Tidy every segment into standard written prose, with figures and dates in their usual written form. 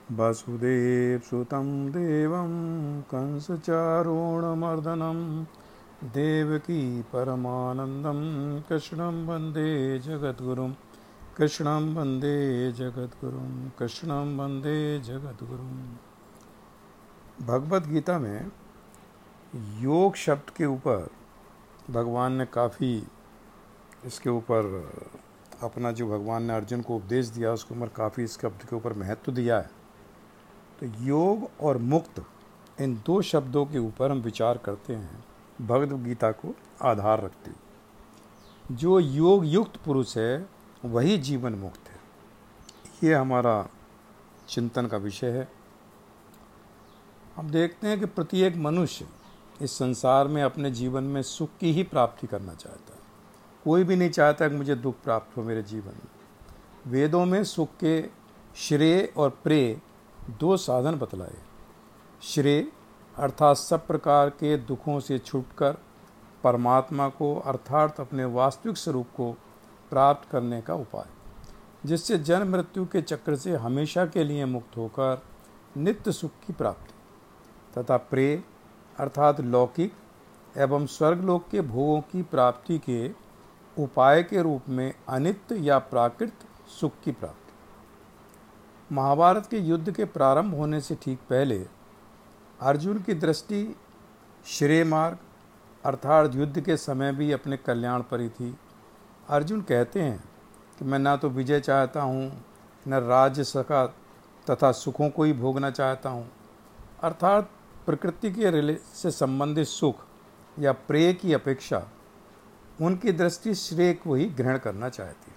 वसुदेवसुतं देवं कंसचारूणमर्दनं देवकी परमानन्दं कृष्णं वन्दे जगद्गुरुं कृष्णं वन्दे जगद्गुरुं कृष्णं वन्दे जगद्गुरुं। भगवद गीता में योग शब्द के ऊपर भगवान ने काफ़ी इसके ऊपर अपना जो भगवान ने अर्जुन को उपदेश दिया उसके ऊपर काफ़ी इस शब्द के ऊपर महत्व दिया है। तो योग और मुक्त इन दो शब्दों के ऊपर हम विचार करते हैं भगवद गीता को आधार रखते हुए। जो योग युक्त पुरुष है वही जीवन मुक्त है, ये हमारा चिंतन का विषय है। हम देखते हैं कि प्रत्येक मनुष्य इस संसार में अपने जीवन में सुख की ही प्राप्ति करना चाहता है। कोई भी नहीं चाहता कि मुझे दुख प्राप्त हो मेरे जीवन में। वेदों में सुख के श्रेय और प्रेय दो साधन बतलाए। श्रेय अर्थात सब प्रकार के दुखों से छूटकर परमात्मा को अर्थात अपने वास्तविक स्वरूप को प्राप्त करने का उपाय, जिससे जन्म मृत्यु के चक्र से हमेशा के लिए मुक्त होकर नित्य सुख की प्राप्ति, तथा प्रेय अर्थात लौकिक एवं स्वर्गलोक के भोगों की प्राप्ति के उपाय के रूप में अनित्य या प्राकृत सुख की प्राप्ति। महाभारत के युद्ध के प्रारंभ होने से ठीक पहले अर्जुन की दृष्टि श्रेय मार्ग अर्थात युद्ध के समय भी अपने कल्याण पर ही थी। अर्जुन कहते हैं कि मैं ना तो विजय चाहता हूँ, न राज्य सका तथा सुखों को ही भोगना चाहता हूँ। अर्थात प्रकृति के से संबंधित सुख या प्रेय की अपेक्षा उनकी दृष्टि श्रेय को ही ग्रहण करना चाहती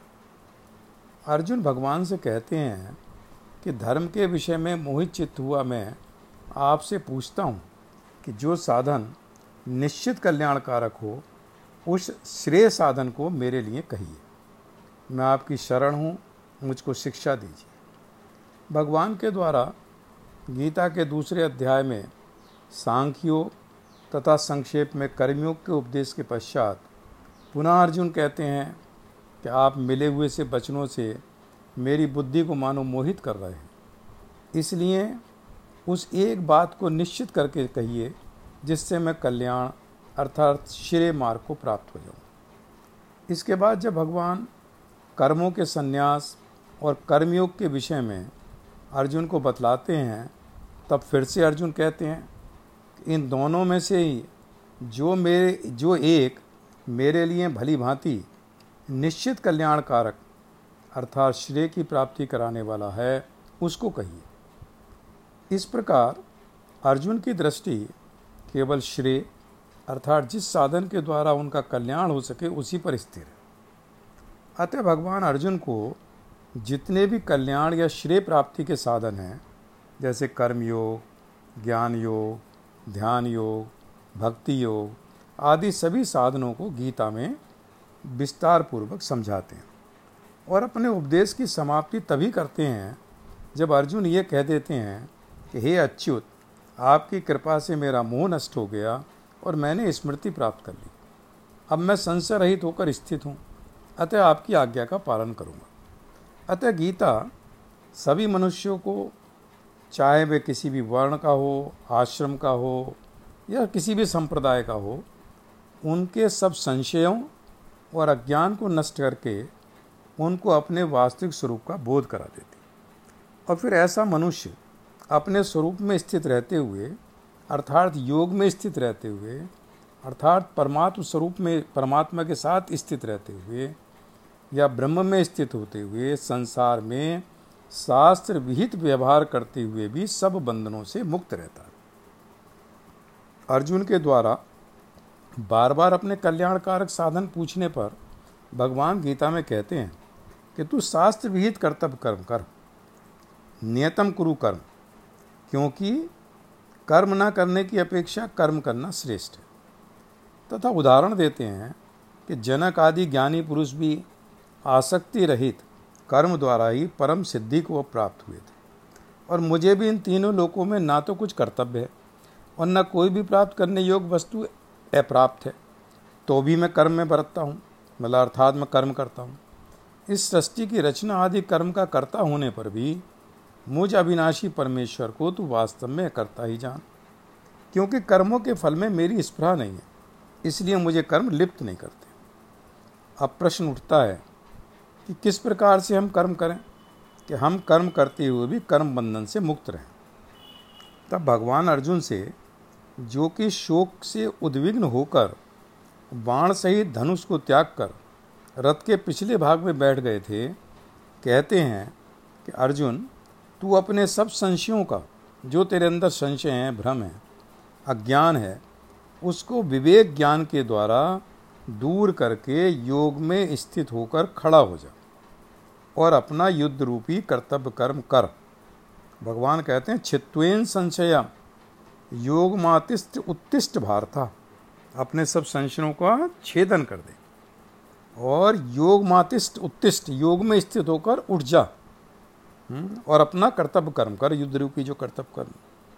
है। अर्जुन भगवान से कहते हैं कि धर्म के विषय में मोहित चित्त हुआ मैं आपसे पूछता हूँ कि जो साधन निश्चित कल्याणकारक हो उस श्रेय साधन को मेरे लिए कहिए। मैं आपकी शरण हूँ, मुझको शिक्षा दीजिए। भगवान के द्वारा गीता के दूसरे अध्याय में सांख्योग तथा संक्षेप में कर्मयोग के उपदेश के पश्चात पुनः अर्जुन कहते हैं कि आप मिले हुए से वचनों से मेरी बुद्धि को मानो मोहित कर रहे हैं, इसलिए उस एक बात को निश्चित करके कहिए जिससे मैं कल्याण अर्थात श्रेय मार्ग को प्राप्त हो जाऊं। इसके बाद जब भगवान कर्मों के संन्यास और कर्मयोग के विषय में अर्जुन को बतलाते हैं, तब फिर से अर्जुन कहते हैं कि इन दोनों में से ही जो एक मेरे लिए भली भांति निश्चित कल्याणकारक अर्थात श्रेय की प्राप्ति कराने वाला है उसको कहिए। इस प्रकार अर्जुन की दृष्टि केवल श्रेय अर्थात जिस साधन के द्वारा उनका कल्याण हो सके उसी पर स्थिर है। अतः भगवान अर्जुन को जितने भी कल्याण या श्रेय प्राप्ति के साधन हैं जैसे कर्म योग, ज्ञान योग, ध्यान योग, भक्ति योग आदि सभी साधनों को गीता में विस्तार पूर्वक समझाते हैं और अपने उपदेश की समाप्ति तभी करते हैं जब अर्जुन ये कह देते हैं कि हे अच्युत, आपकी कृपा से मेरा मोह नष्ट हो गया और मैंने स्मृति प्राप्त कर ली। अब मैं संशय रहित होकर स्थित हूँ, अतः आपकी आज्ञा का पालन करूँगा। अतः गीता सभी मनुष्यों को, चाहे वे किसी भी वर्ण का हो, आश्रम का हो या किसी भी संप्रदाय का हो, उनके सब संशयों और अज्ञान को नष्ट करके उनको अपने वास्तविक स्वरूप का बोध करा देती। और फिर ऐसा मनुष्य अपने स्वरूप में स्थित रहते हुए अर्थात योग में स्थित रहते हुए अर्थात परमात्म स्वरूप में परमात्मा के साथ स्थित रहते हुए या ब्रह्म में स्थित होते हुए संसार में शास्त्र विहित व्यवहार करते हुए भी सब बंधनों से मुक्त रहता है। अर्जुन के द्वारा बार बार अपने कल्याणकारक साधन पूछने पर भगवान गीता में कहते हैं कि तू शास्त्र विहित कर्तव्य कर्म कर, नियतम कुरु कर्म, क्योंकि कर्म न करने की अपेक्षा कर्म करना श्रेष्ठ है। तथा उदाहरण देते हैं कि जनक आदि ज्ञानी पुरुष भी आसक्ति रहित कर्म द्वारा ही परम सिद्धि को प्राप्त हुए थे, और मुझे भी इन तीनों लोकों में ना तो कुछ कर्तव्य है और न कोई भी प्राप्त करने योग्य वस्तु अप्राप्त है, तो भी मैं कर्म में बरतता हूँ, मतलब अर्थात मैं कर्म करता हूँ। इस सृष्टि की रचना आदि कर्म का कर्ता होने पर भी मुझ अविनाशी परमेश्वर को तू वास्तव में करता ही जान। क्योंकि कर्मों के फल में मेरी स्पृहा नहीं है, इसलिए मुझे कर्म लिप्त नहीं करते। अब प्रश्न उठता है कि किस प्रकार से हम कर्म करें कि हम कर्म करते हुए भी कर्म बंधन से मुक्त रहें। तब भगवान अर्जुन से, जो कि शोक से उद्विग्न होकर बाण सहित धनुष को त्याग कर रथ के पिछले भाग में बैठ गए थे, कहते हैं कि अर्जुन, तू अपने सब संशयों का, जो तेरे अंदर संशय है, भ्रम है, अज्ञान है, उसको विवेक ज्ञान के द्वारा दूर करके योग में स्थित होकर खड़ा हो जा और अपना युद्ध रूपी कर्तव्य कर्म कर। भगवान कहते हैं, छित्त्वेन संशया योग मातिष्ठ उत्तिष्ठ भारता, अपने सब संशयों का छेदन कर दे और योग मातिष्ठ उत्तिष्ठ, योग में स्थित होकर उठ जा और अपना कर्तव्य कर्म कर, युद्ध रूपी जो कर्तव्य कर्म।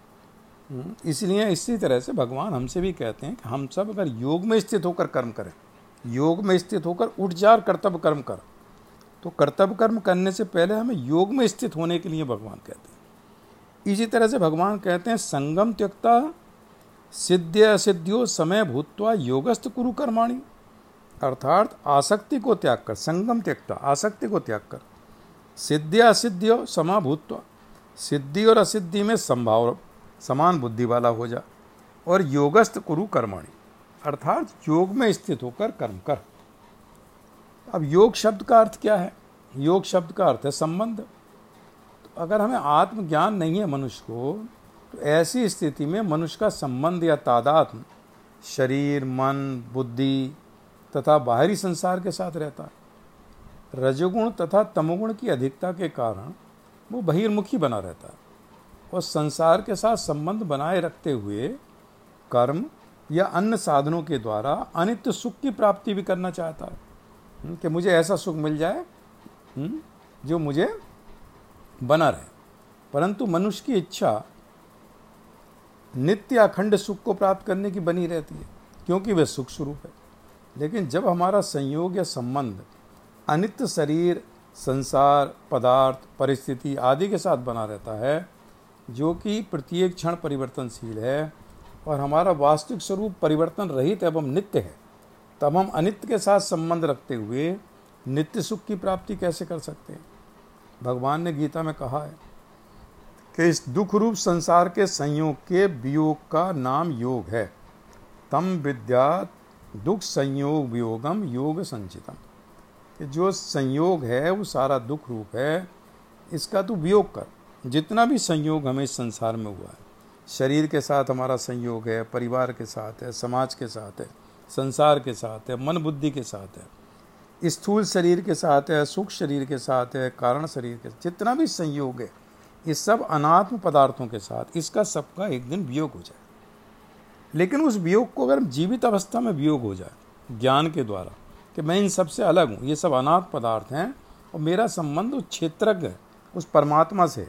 इसलिए इसी तरह से भगवान हमसे भी कहते हैं कि हम सब अगर योग में स्थित होकर कर्म करें, योग में स्थित होकर उठ जा और कर्तव्य कर्म कर, तो कर्तव्य कर्म करने से पहले हमें योग में स्थित होने के लिए भगवान कहते हैं। इसी तरह से भगवान कहते हैं, संगम त्यक्ता सिद्ध असिद्धियो समय भूत्वा योगस्थ कुरु कर्माणि, अर्थात आसक्ति को त्याग कर, संगम त्यक्ता, आसक्ति को त्याग कर, सिद्ध असिद्धियो समा भूत्वा, सिद्धि और असिद्धि में संभाव समान बुद्धि वाला हो जा और योगस्थ कुरु कर्माणि, अर्थात योग में स्थित होकर कर्म कर। अब योग शब्द का अर्थ क्या है? योग शब्द का अर्थ है संबंध। तो अगर हमें आत्मज्ञान नहीं है मनुष्य को, तो ऐसी स्थिति में मनुष्य का संबंध या तादात्म्य शरीर, मन, बुद्धि तथा बाहरी संसार के साथ रहता है। रजोगुण तथा तमोगुण की अधिकता के कारण वो बहिर्मुखी बना रहता है और संसार के साथ संबंध बनाए रखते हुए कर्म या अन्य साधनों के द्वारा अनित्य सुख की प्राप्ति भी करना चाहता है कि मुझे ऐसा सुख मिल जाए जो मुझे बना रहे। परंतु मनुष्य की इच्छा नित्य अखंड सुख को प्राप्त करने की बनी रहती है, क्योंकि वह सुख स्वरूप है। लेकिन जब हमारा संयोग या संबंध अनित्य शरीर, संसार, पदार्थ, परिस्थिति आदि के साथ बना रहता है, जो कि प्रत्येक क्षण परिवर्तनशील है और हमारा वास्तविक स्वरूप परिवर्तन रहित एवं नित्य है, तब हम अनित्य के साथ संबंध रखते हुए नित्य सुख की प्राप्ति कैसे कर सकते हैं? भगवान ने गीता में कहा है कि इस दुख रूप संसार के संयोग के वियोग का नाम योग है। तम विद्यात दुख संयोग वियोगम योग संचितम, कि जो संयोग है वो सारा दुख रूप है, इसका तू वियोग कर। जितना भी संयोग हमें इस संसार में हुआ है, शरीर के साथ हमारा संयोग है, परिवार के साथ है, समाज के साथ है, संसार के साथ है, मन बुद्धि के साथ है, स्थूल शरीर के साथ है, सूक्ष्म शरीर के साथ है, कारण शरीर के साथ, जितना भी संयोग है, इस सब अनात्म पदार्थों के साथ इसका सबका एक दिन वियोग हो जाए। लेकिन उस वियोग को अगर जीवित अवस्था में वियोग हो जाए ज्ञान के द्वारा कि मैं इन सब से अलग हूँ, ये सब अनात्म पदार्थ हैं और मेरा संबंध उस क्षेत्रज्ञ, उस परमात्मा से,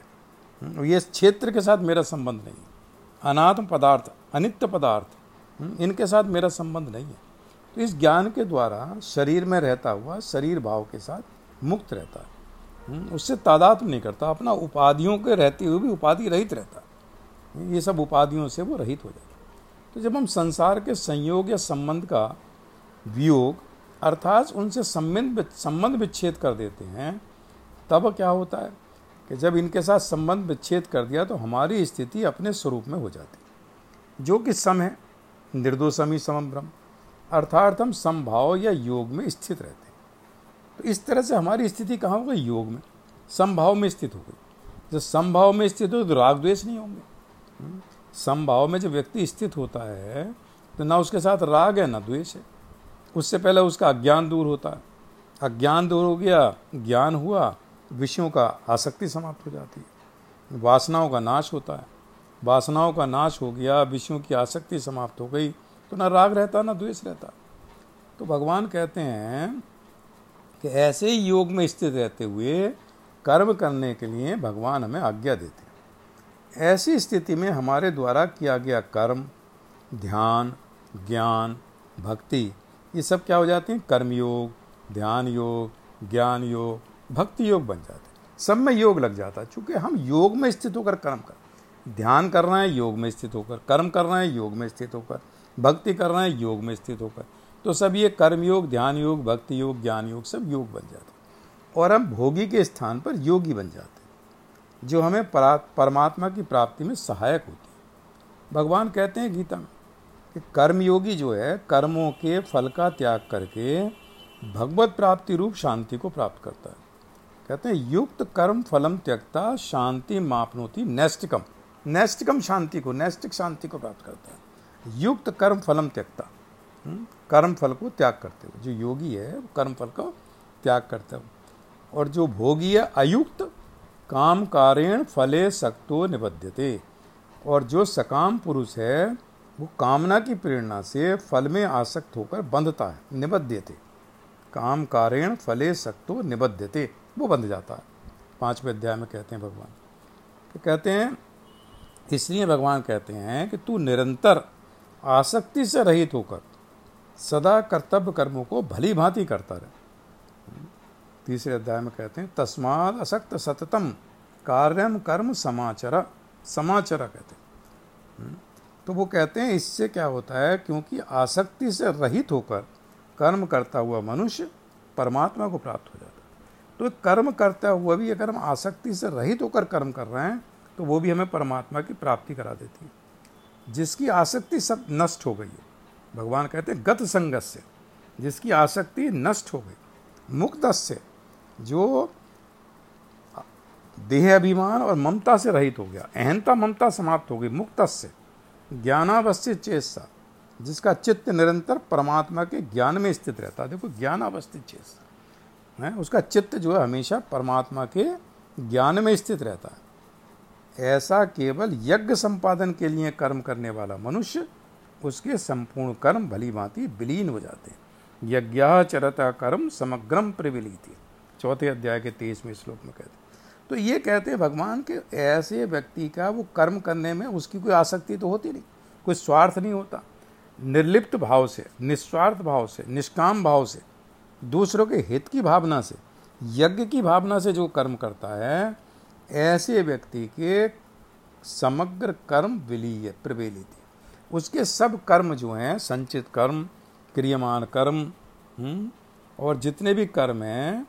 ये क्षेत्र के साथ मेरा संबंध नहीं है, अनात्म पदार्थ, अनित्य पदार्थ, इनके साथ मेरा संबंध नहीं है। तो इस ज्ञान के द्वारा शरीर में रहता हुआ शरीर भाव के साथ मुक्त रहता है, उससे तादात्म्य नहीं करता, अपना उपाधियों के रहते हुए भी उपाधि रहित रहता है, ये सब उपाधियों से वो रहित हो जाता है। तो जब हम संसार के संयोग या संबंध का वियोग अर्थात उनसे संबंध विच्छेद कर देते हैं, तब क्या होता है कि जब इनके साथ संबंध विच्छेद कर दिया तो हमारी स्थिति अपने स्वरूप में हो जाती है, जो कि सम है, निर्दोषमी समम ब्रह्म, अर्थात हम समभाव या योग में स्थित रहते हैं। तो इस तरह से हमारी स्थिति कहाँ हो गई? योग में, समभाव में स्थित हो गई। जब समभाव में स्थित हो तो राग द्वेष नहीं होंगे। समभाव में जब व्यक्ति स्थित होता है तो ना उसके साथ राग है ना द्वेष है, उससे पहले उसका अज्ञान दूर होता है, अज्ञान दूर हो गया, ज्ञान हुआ, विषयों का आसक्ति समाप्त हो जाती है, वासनाओं का नाश होता है, वासनाओं का नाश हो गया, विषयों की आसक्ति समाप्त हो गई, तो ना राग रहता ना द्वेष रहता। तो भगवान कहते हैं कि ऐसे ही योग में स्थित रहते हुए कर्म करने के लिए भगवान हमें आज्ञा देते हैं। ऐसी स्थिति में हमारे द्वारा किया गया कर्म, ध्यान, ज्ञान, भक्ति, ये सब क्या हो जाते हैं? कर्म योग, ध्यान योग, ज्ञान योग, भक्ति योग बन जाते हैं। सब में योग लग जाता है। चूँकि हम योग में स्थित होकर कर्म कर, ध्यान कर रहे हैं योग में स्थित होकर, कर्म कर रहे हैं योग में स्थित होकर, भक्ति कर रहे हैं योग में स्थित होकर, तो सब ये कर्म योग, ध्यान योग, भक्ति योग, ज्ञान योग सब योग बन जाते हैं और हम भोगी के स्थान पर योगी बन जाते हैं, जो हमें परमात्मा की प्राप्ति में सहायक होती है। भगवान कहते हैं गीता में कि कर्मयोगी जो है कर्मों के फल का त्याग करके भगवत प्राप्ति रूप शांति को प्राप्त करता है। कहते हैं युक्त कर्म फलम त्यक्ता शांति मापनोति नैष्टिकम, नैष्टिकम शांति को, नैष्टिक शांति को प्राप्त करता है। युक्त कर्म फलम त्यक्ता, कर्म फल को त्याग करते हुए, जो योगी है वो कर्म फल का त्याग करता है। और जो भोगी है अयुक्त काम कारेण फले सक्तो निबध्यते, और जो सकाम पुरुष है वो कामना की प्रेरणा से फल में आसक्त होकर बंधता है। निबध्यते, काम कारेण फले सक्तो निबध्यते, वो बंध जाता है। 5वें अध्याय में कहते हैं भगवान, तो कहते हैं इसलिए भगवान कहते हैं कि तू निरंतर आसक्ति से रहित होकर सदा कर्तव्य कर्मों को भली भांति करता रहे। 3रे अध्याय में कहते हैं तस्माद असक्त सततम कार्यम कर्म समाचर, समाचर कहते हैं। तो वो कहते हैं इससे क्या होता है, क्योंकि आसक्ति से रहित होकर कर्म करता हुआ मनुष्य परमात्मा को प्राप्त हो जाता है। तो कर्म करता हुआ भी अगर हम आसक्ति से रहित होकर कर्म कर रहे हैं तो वो भी हमें परमात्मा की प्राप्ति करा देती है। जिसकी आसक्ति सब नष्ट हो गई है, भगवान कहते हैं गत संगस्य, जिसकी आसक्ति नष्ट हो गई, मुक्तस्य, जो देह अभिमान और ममता से रहित हो गया, अहंता ममता समाप्त हो गई, मुक्तस्य, ज्ञानावस्थित चेतसा, जिसका चित्त निरंतर परमात्मा के ज्ञान में स्थित रहता है। देखो ज्ञानावस्थित चेतसा है, उसका चित्त जो है हमेशा परमात्मा के ज्ञान में स्थित रहता है। ऐसा केवल यज्ञ संपादन के लिए कर्म करने वाला मनुष्य, उसके संपूर्ण कर्म भली भांति विलीन हो जाते हैं। यज्ञा चरता कर्म समग्रम प्रविलीति, 4थे अध्याय के 23वें श्लोक में कहते हैं। तो ये कहते हैं भगवान कि ऐसे व्यक्ति का वो कर्म करने में उसकी कोई आसक्ति तो होती नहीं, कोई स्वार्थ नहीं होता। निर्लिप्त भाव से, निस्वार्थ भाव से, निष्काम भाव से, दूसरों के हित की भावना से, यज्ञ की भावना से जो कर्म करता है, ऐसे व्यक्ति के समग्र कर्म विलीय प्रवेलित, उसके सब कर्म जो हैं, संचित कर्म, क्रियमान कर्म और जितने भी कर्म हैं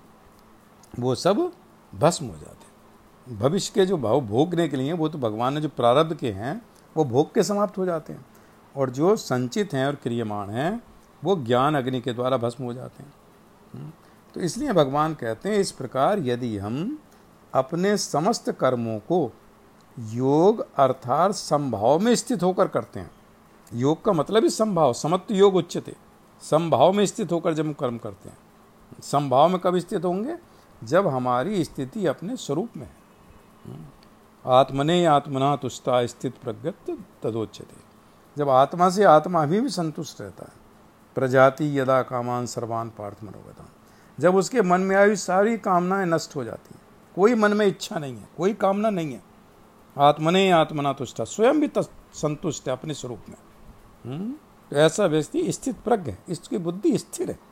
वो सब भस्म हो जाते हैं। भविष्य के जो भाव भोगने के लिए वो तो भगवान ने जो प्रारब्ध के हैं वो भोग के समाप्त हो जाते हैं, और जो संचित हैं और क्रियमान हैं वो ज्ञान अग्नि के द्वारा भस्म हो जाते हैं। तो इसलिए भगवान कहते हैं इस प्रकार यदि हम अपने समस्त कर्मों को योग अर्थात संभाव में स्थित होकर करते हैं, योग का मतलब ही संभाव, समत्व योग उच्यते, संभाव में स्थित होकर जब हम कर्म करते हैं। संभाव में कब स्थित होंगे, जब हमारी स्थिति अपने स्वरूप में है। आत्मने आत्मना तुष्टा स्थित प्रगत तदोच्यते, जब आत्मा से आत्मा भी संतुष्ट रहता है। प्रजाति यदा कामान सर्वान पार्थ मनोगतान, जब उसके मन में आई सारी कामनाएं नष्ट हो जाती हैं, कोई मन में इच्छा नहीं है, कोई कामना नहीं है। आत्मने आत्मना तुष्टा, स्वयं भी संतुष्ट है अपने स्वरूप में। तो ऐसा व्यक्ति स्थित प्रज्ञ है, इसकी बुद्धि स्थिर है।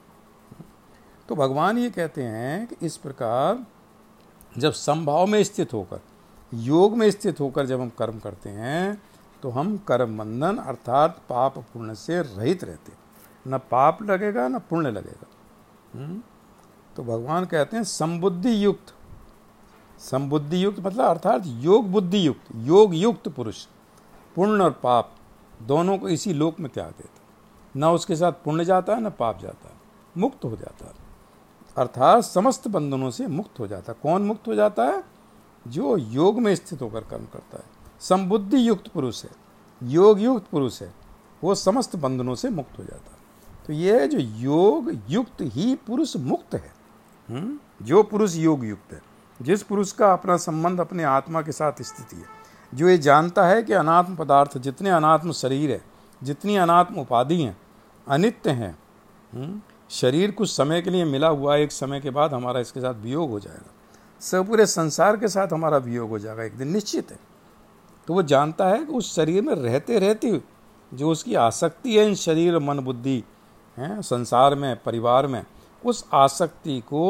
तो भगवान ये कहते हैं कि इस प्रकार जब संभाव में स्थित होकर, योग में स्थित होकर जब हम कर्म करते हैं तो हम कर्म बंधन अर्थात पाप पुण्य से रहित रहते, न पाप लगेगा न पुण्य लगेगा। तो भगवान कहते हैं संबुद्धि युक्त, संबुद्धि युक्त मतलब अर्थात योग बुद्धि युक्त, योग युक्त पुरुष पुण्य और पाप दोनों को इसी लोक में त्याग देता, न उसके साथ पुण्य जाता है न पाप जाता है, मुक्त हो जाता है, अर्थात समस्त बंधनों से मुक्त हो जाता है। कौन मुक्त हो जाता है, जो योग में स्थित होकर कर्म करता है। संबुद्धि युक्त पुरुष है, योग युक्त पुरुष है, वो समस्त बंधनों से मुक्त हो जाता है। तो ये जो योग युक्त ही पुरुष मुक्त है। जो पुरुष योग युक्त है, जिस पुरुष का अपना संबंध अपने आत्मा के साथ स्थिति है, जो ये जानता है कि अनात्म पदार्थ, जितने अनात्म शरीर है, जितनी अनात्म उपाधि हैं, अनित्य हैं। शरीर कुछ समय के लिए मिला हुआ है, एक समय के बाद हमारा इसके साथ वियोग हो जाएगा, सब पूरे संसार के साथ हमारा वियोग हो जाएगा एक दिन, निश्चित है। तो वो जानता है कि उस शरीर में रहते रहते जो उसकी आसक्ति है इन शरीर मन बुद्धि है, संसार में परिवार में, उस आसक्ति को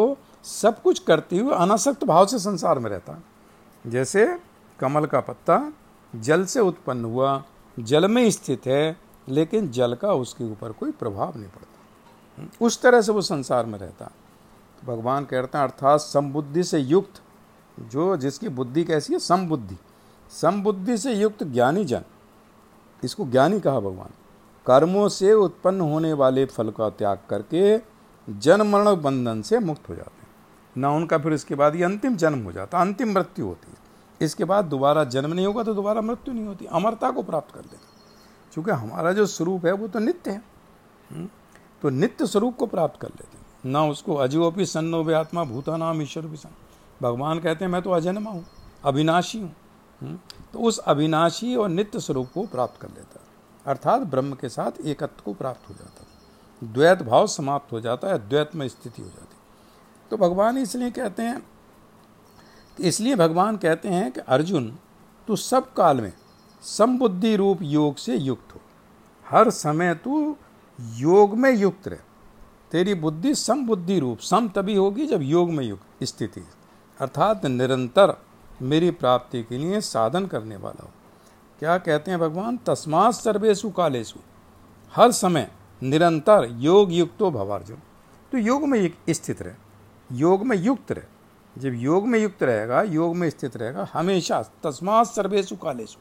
सब कुछ करते हुए अनासक्त भाव से संसार में रहता है। जैसे कमल का पत्ता जल से उत्पन्न हुआ, जल में स्थित है, लेकिन जल का उसके ऊपर कोई प्रभाव नहीं पड़ता, उस तरह से वो संसार में रहता। तो भगवान कहते हैं अर्थात समबुद्धि से युक्त, जो जिसकी बुद्धि कैसी है, समबुद्धि, समबुद्धि से युक्त ज्ञानी जन, इसको ज्ञानी कहा भगवान, कर्मों से उत्पन्न होने वाले फल का त्याग करके जन्म मरण बंधन से मुक्त हो जाते हैं। ना उनका फिर इसके बाद ये अंतिम जन्म हो जाता, अंतिम मृत्यु होती है। इसके बाद दोबारा जन्म नहीं होगा तो दोबारा मृत्यु नहीं होती, अमरता को प्राप्त कर लेते। क्योंकि हमारा जो स्वरूप है वो तो नित्य है, तो नित्य स्वरूप को प्राप्त कर लेते हैं। ना उसको अजीवोपि सन्नो वे आत्मा भूतानाम ईश्वर भी सन, भगवान कहते हैं मैं तो अजन्मा हूँ, अविनाशी हूँ, तो उस अविनाशी और नित्य स्वरूप को प्राप्त कर लेता है, अर्थात ब्रह्म के साथ एकत्व को प्राप्त हो जाता है, द्वैत भाव समाप्त हो जाता है, द्वैत में स्थिति हो जाती है। तो भगवान इसलिए कहते हैं, इसलिए भगवान कहते हैं कि अर्जुन तू सब काल में समबुद्धि रूप योग से युक्त हो, हर समय तू योग में युक्त रहे, तेरी बुद्धि समबुद्धि रूप, सम तभी होगी जब योग में युक्त स्थिति, अर्थात निरंतर मेरी प्राप्ति के लिए साधन करने वाला हो। क्या कहते हैं भगवान, तस्मात् सर्वेषु कालेषु, हर समय निरंतर योग युक्तो भव अर्जुन, तो योग में स्थित रहे, योग में युक्त रहे। जब योग में युक्त रहेगा, योग में स्थित रहेगा हमेशा, तस्मात् सर्वेषु कालेषु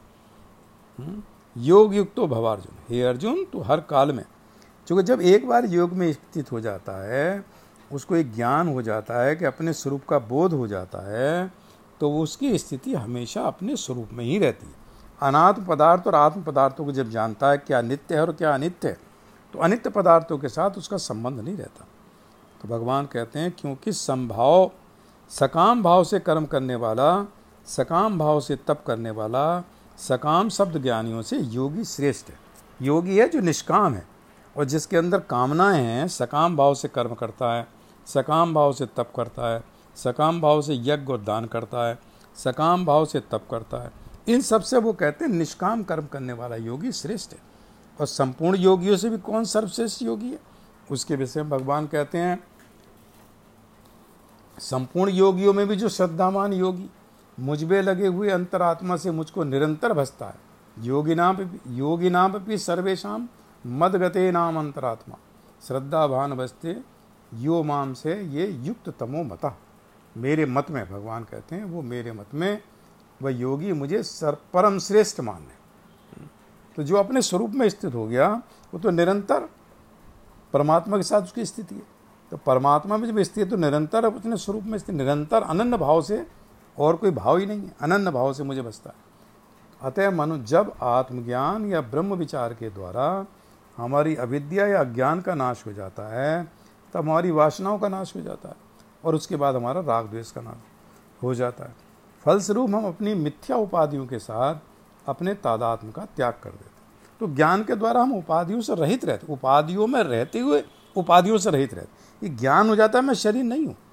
योग युक्तो भव अर्जुन, हे अर्जुन तो हर काल में, क्योंकि जब एक बार योग में स्थित हो जाता है, उसको एक ज्ञान हो जाता है कि अपने स्वरूप का बोध हो जाता है, तो उसकी स्थिति हमेशा अपने स्वरूप में ही रहती है। अनात्म पदार्थ और आत्म पदार्थों को जब जानता है क्या नित्य है और क्या अनित्य है, तो अनित्य पदार्थों के साथ उसका संबंध नहीं रहता। तो भगवान कहते हैं क्योंकि संभाव, सकाम भाव से कर्म करने वाला, सकाम भाव से तप करने वाला, सकाम शब्द ज्ञानियों से योगी श्रेष्ठ है। योगी है जो निष्काम है और जिसके अंदर कामनाएं हैं, सकाम भाव से कर्म करता है, सकाम भाव से तप करता है, सकाम भाव से यज्ञ और दान करता है, सकाम भाव से तप करता है, इन सब से वो कहते हैं निष्काम कर्म करने वाला योगी श्रेष्ठ है। और संपूर्ण योगियों से भी कौन सर्वश्रेष्ठ योगी है, उसके विषय में भगवान कहते हैं संपूर्ण योगियों में भी जो श्रद्धावान योगी मुझ में लगे हुए अंतरात्मा से मुझको निरंतर भजता है, योगिनाम भी सर्वेशाम मदगते नाम अंतरात्मा श्रद्धावान भजते यो माम से ये युक्त तमो मता, मेरे मत में भगवान कहते हैं वो मेरे मत में वह योगी मुझे परम श्रेष्ठ मान है। तो जो अपने स्वरूप में स्थित हो गया वो तो निरंतर परमात्मा के साथ उसकी स्थिति है। तो परमात्मा में जब स्थित तो निरंतर अपने स्वरूप में स्थित, निरंतर अनन्य भाव से, और कोई भाव ही नहीं है, अनन्य भाव से मुझे बसता है। अतः मनुष्य जब आत्मज्ञान या ब्रह्म विचार के द्वारा हमारी अविद्या या अज्ञान का नाश हो जाता है, तब हमारी वासनाओं का नाश हो जाता है और उसके बाद हमारा राग द्वेष का नाश हो जाता है। फलस्वरूप हम अपनी मिथ्या उपाधियों के साथ अपने तादात्म्य का त्याग कर देते हैं। तो ज्ञान के द्वारा हम उपाधियों से रहित रहते, उपाधियों में रहते हुए उपाधियों से रहित रहते। ये ज्ञान हो जाता है मैं शरीर नहीं हूँ,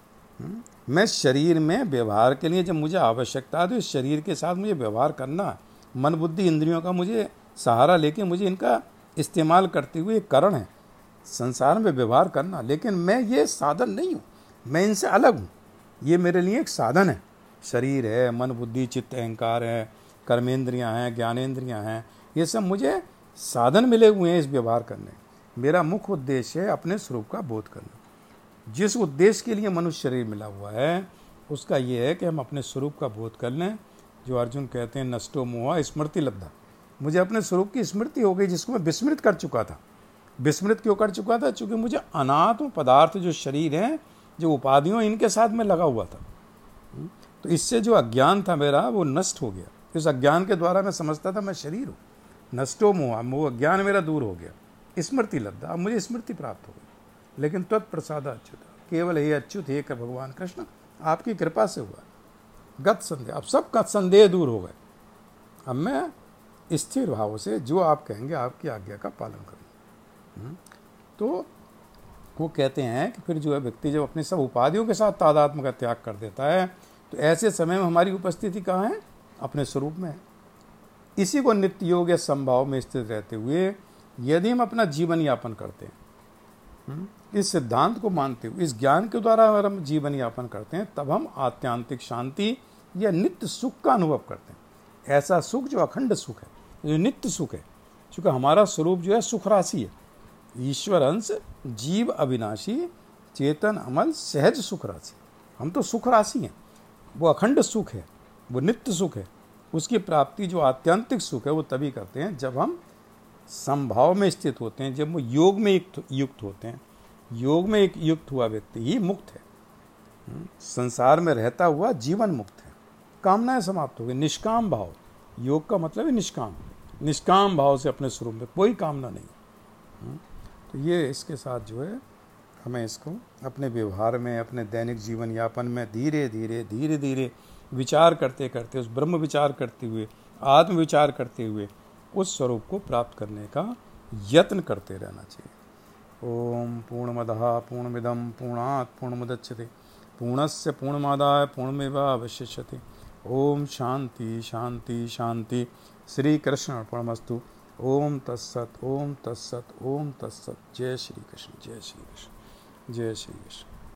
मैं शरीर में व्यवहार के लिए जब मुझे आवश्यकता है तो इस शरीर के साथ मुझे व्यवहार करना, मन बुद्धि इंद्रियों का मुझे सहारा लेके मुझे इनका इस्तेमाल करते हुए एक कारण है संसार में व्यवहार करना, लेकिन मैं ये साधन नहीं हूँ, मैं इनसे अलग हूँ। ये मेरे लिए एक साधन है, शरीर है, मन बुद्धि चित्त अहंकार है, कर्मेंद्रियाँ हैं, ज्ञानेंद्रियाँ हैं, ये सब मुझे साधन मिले हुए हैं इस व्यवहार करने। मेरा मुख्य उद्देश्य है अपने स्वरूप का बोध करना। जिस उद्देश्य के लिए मनुष्य शरीर मिला हुआ है उसका ये है कि हम अपने स्वरूप का बोध कर लें। जो अर्जुन कहते हैं नष्टो मोहा स्मृति लब्धा, मुझे अपने स्वरूप की स्मृति हो गई जिसको मैं विस्मृत कर चुका था। विस्मृत क्यों कर चुका था? क्योंकि मुझे अनात्म पदार्थ जो शरीर हैं, जो उपाधियों, इनके साथ में लगा हुआ था। तो इससे जो अज्ञान था मेरा वो नष्ट हो गया। इस अज्ञान के द्वारा मैं समझता था मैं शरीर हूँ। नष्टो मोहा, वो अज्ञान मेरा दूर हो गया। स्मृति लब्धा, अब मुझे स्मृति प्राप्त हो गई। लेकिन तत्प्रसाद अच्युत, केवल हे अच्युत हे भगवान कृष्ण आपकी कृपा से हुआ। गत संदेह, अब सब का संदेह दूर हो गए। अब मैं स्थिर भाव से जो आप कहेंगे आपकी आज्ञा का पालन करूँ। तो वो कहते हैं कि फिर जो है व्यक्ति जब अपने सब उपाधियों के साथ तादात्म्य का त्याग कर देता है तो ऐसे समय में हमारी उपस्थिति कहाँ है? अपने स्वरूप में है। इसी को नित्य योग या संभाव में स्थित रहते हुए यदि हम अपना जीवन यापन करते हैं इस सिद्धांत को मानते हुए, इस ज्ञान के द्वारा अगर हम जीवन यापन करते हैं, तब हम आत्यांतिक शांति या नित्य सुख का अनुभव करते हैं। ऐसा सुख जो अखंड सुख है, जो नित्य सुख है, क्योंकि हमारा स्वरूप जो है सुख राशि है। ईश्वर अंश, जीव अविनाशी, चेतन अमल, सहज सुख राशि। हम तो सुख राशि हैं। वो अखंड सुख है, वो नित्य सुख है। उसकी प्राप्ति जो आत्यंतिक सुख है वो तभी करते हैं जब हम समभाव में स्थित होते हैं, जब वो योग में युक्त होते हैं। योग में एक युक्त हुआ व्यक्ति ही मुक्त है। संसार में रहता हुआ जीवन मुक्त है। कामनाएं समाप्त हो गई। निष्काम भाव, योग का मतलब है निष्काम। निष्काम भाव से अपने स्वरूप में कोई कामना नहीं। तो ये इसके साथ जो है हमें इसको अपने व्यवहार में, अपने दैनिक जीवन यापन में धीरे धीरे विचार करते करते, उस ब्रह्म विचार करते हुए, आत्म विचार करते हुए उस स्वरूप को प्राप्त करने का यत्न करते रहना चाहिए। ओम पूर्णमदः पूर्णमिदं पूर्णात् पूर्णमुदच्यते पूर्णस्य पूर्णमादाय पूर्णमेवावशिष्यते। ओम शांति शांति शांति। श्री कृष्ण अर्पणमस्तु। ओम तत्सत ओम तत्सत ओम तत्सत। जय श्री कृष्ण, जय श्री कृष्ण, जय श्री कृष्ण।